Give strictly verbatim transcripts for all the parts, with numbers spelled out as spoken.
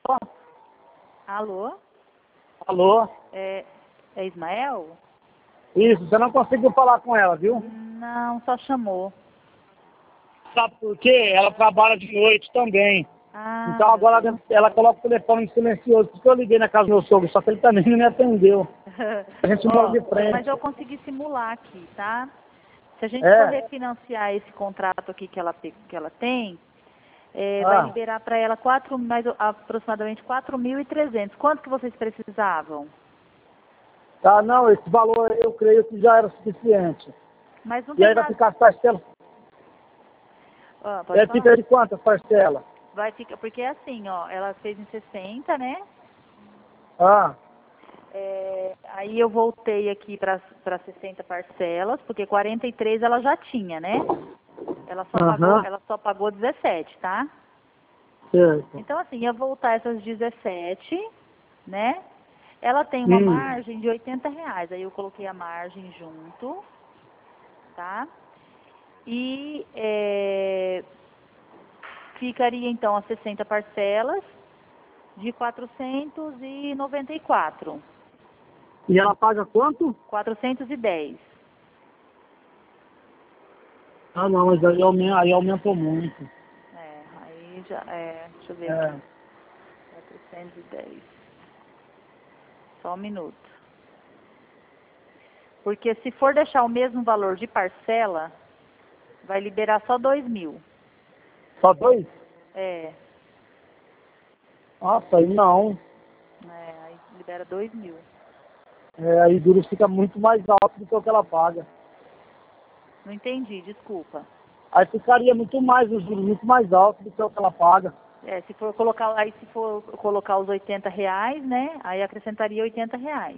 Alô? Alô? É, é Ismael? Isso, você não conseguiu falar com ela, viu? Não, só chamou. Sabe por quê? Ela trabalha de noite também. Ah, Então agora ela, ela coloca o telefone em silencioso. Porque eu liguei na casa do meu sogro, só que ele também não me atendeu. A gente mora de Ó, frente. mas eu consegui simular aqui, tá? Se a gente É. for refinanciar esse contrato aqui que ela, te- que ela tem, é, vai Ah. liberar para ela quatro, mais, aproximadamente quatro mil e trezentos. Quanto que vocês precisavam? Tá, não, esse valor eu creio que já era suficiente. Mas não E tem aí vai nada. ficar as parcelas. Ah, E pode aí falar? fica de quantas parcelas? Vai ficar, porque é assim, ó, ela fez em sessenta, né? Ah, É, aí eu voltei aqui para sessenta parcelas, porque quarenta e três ela já tinha, né? Ela só aham, pagou, ela só pagou dezessete, tá? certo. Então assim, ia voltar essas dezessete, né? Ela tem uma Hum. margem de oitenta reais, aí eu coloquei a margem junto, tá? E é, ficaria então as sessenta parcelas de quatrocentos e noventa e quatro. E ela paga quanto? quatrocentos e dez. Ah, não, mas aí, aumen- aí aumentou muito. É, aí já, é, deixa eu ver É. aqui. quatrocentos e dez. Só um minuto. Porque se for deixar o mesmo valor de parcela, vai liberar só dois mil. Só dois? É, Nossa, aí não. é, aí libera dois mil. É, aí juros fica muito mais alto do que o que ela paga. Não entendi, desculpa. Aí ficaria muito mais, os juros muito mais altos do que o que ela paga. É, se for colocar, aí se for colocar os oitenta reais, né? Aí acrescentaria oitenta reais.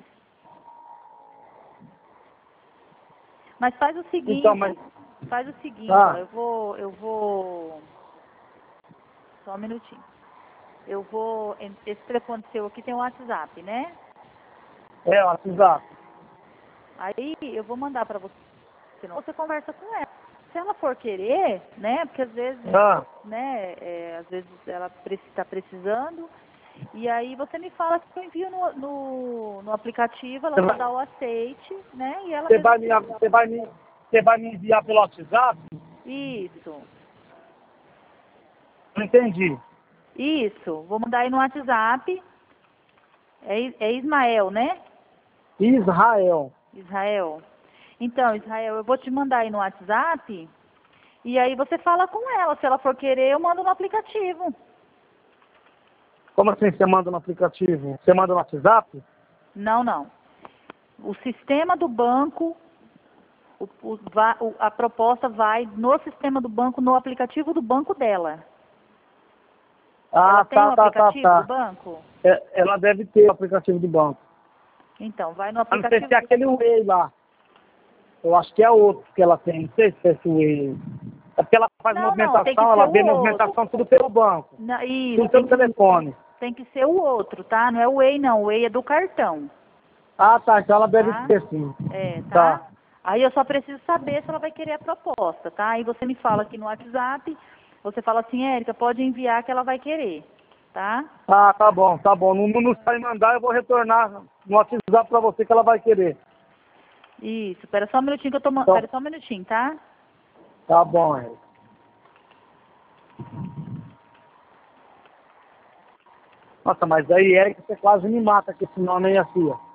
Mas faz o seguinte, Então, mas... faz o seguinte, ó, Ah, eu vou, eu vou, só um minutinho. Eu vou, esse telefone seu aqui tem o WhatsApp, né? é, ó, exato. Aí eu vou mandar pra você, senão você conversa com ela. Se ela for querer, né? Porque às vezes, Ah, né? É, às vezes ela está precisando. E aí você me fala que eu envio no, no, no aplicativo, ela você só vai, dá o aceite, né? E ela você mesmo. vai me, você vai me, você vai me enviar pelo WhatsApp? Isso, Não entendi. isso. Vou mandar aí no WhatsApp. É, I- é Ismael, né? Israel. Israel. Então, Israel, eu vou te mandar aí no WhatsApp. E aí você fala com ela. Se ela for querer, eu mando no aplicativo. Como assim você manda no aplicativo? Você manda no WhatsApp? Não, não. O sistema do banco, o, o, va- o- a proposta vai no sistema do banco, no aplicativo do banco dela. Ela Ah, tem um tá, tá, tá, aplicativo do tá. banco? É, ela deve ter o aplicativo do banco. Então, vai no Eu não sei aplicativo. se é aquele Way lá. Eu acho que é outro que ela tem. Não sei se é esse Way. É porque ela faz Não, não, tem que movimentação, ser ela o vê outro. movimentação tudo pelo banco. Não, isso, Tudo tem pelo que, telefone. tem que ser o outro, tá? Não é o Way, não. O Way é do cartão, Ah, tá. Então ela deve tá? ter sim. É, tá? Tá. Aí eu só preciso saber se ela vai querer a proposta, tá? Aí você me fala aqui no WhatsApp, você fala assim, Érica, pode enviar que ela vai querer, tá? Ah, tá bom, tá bom. Não, não sai mandar, eu vou retornar no WhatsApp pra você que ela vai querer. Isso, espera só um minutinho que eu tô mandando. Então, Espera só um minutinho, tá? tá bom, Érica. Nossa, mas aí, Érica, você quase me mata com esse nome aí, assim, ó.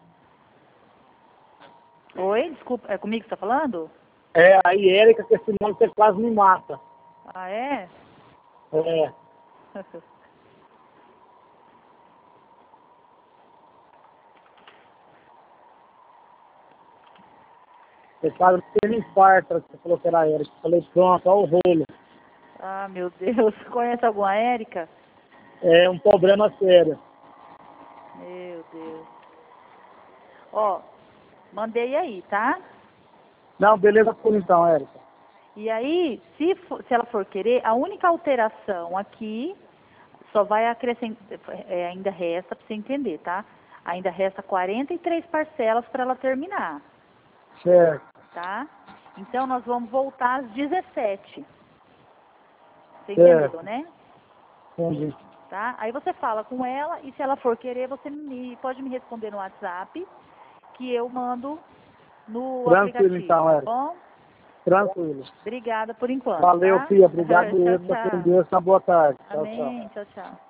Oi, desculpa, é comigo que você tá falando? É, aí, Érica, com esse nome você quase me mata. Ah, é? É. Você quase teve infarto, você falou que era Érica. Eu falei, pronto, olha o rolo. Ah, meu Deus. Conhece alguma Érica? É um problema sério. Meu Deus. Ó, mandei aí, tá? Não, beleza por então, Érica. E aí, se, for- se ela for querer, a única alteração aqui só vai acrescentar, é, ainda resta para você entender, tá? Ainda resta quarenta e três parcelas para ela terminar, Certo. tá? Então nós vamos voltar às dezessete. Você entendeu, Certo. né? Entendi. tá? Aí você fala com ela e se ela for querer, você me, pode me responder no WhatsApp, que eu mando no Tranquilo, aplicativo, então, tá Érica. bom? Tranquilo. Obrigada por enquanto, Valeu, tá? filha. Obrigado Tchau, mesmo. tchau. Com Deus. Uma boa tarde. Tchau, tchau. Amém. Tchau, tchau.